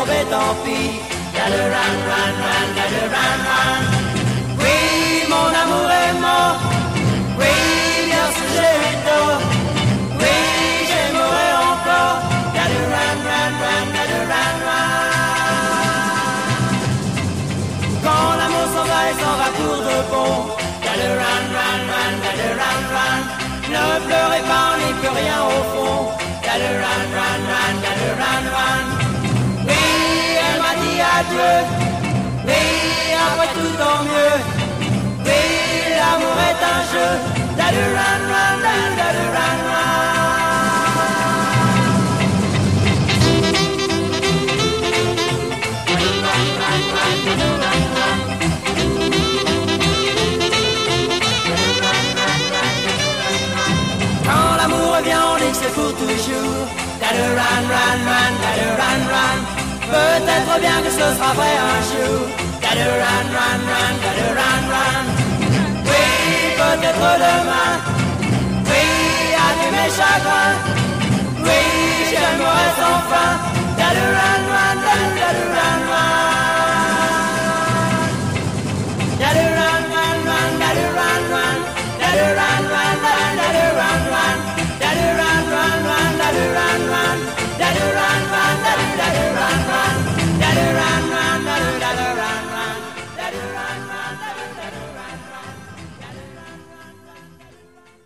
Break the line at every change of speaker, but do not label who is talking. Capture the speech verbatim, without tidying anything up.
tombé, tant pis. Gotta run, run, run, gotta run, run. Oui, mon amour est mort. Oui, bien sûr j'ai tort. Oui, j'aimerais encore. Gotta run, run, run, gotta run, run. Quand l'amour s'en va et s'en va pour de bon. Gotta run, run, run, gotta run, run. Ne pleurez pas, on n'y peut rien au fond. Gotta run, run, run, gotta run, run. Oui, elle m'a dit adieu. Oui, après tout tant mieux. Oui, l'amour est un jeu. Gotta run, run, run, gotta run, run. Quand l'amour revient, on dit que c'est pour toujours. Gotta run, run, run, gotta run, run. Peut-être bien que ce sera vrai un jour. Gotta run, run, run, gotta run, run. Oui, peut-être demain. Oui, adieu mes chagrins. Oui,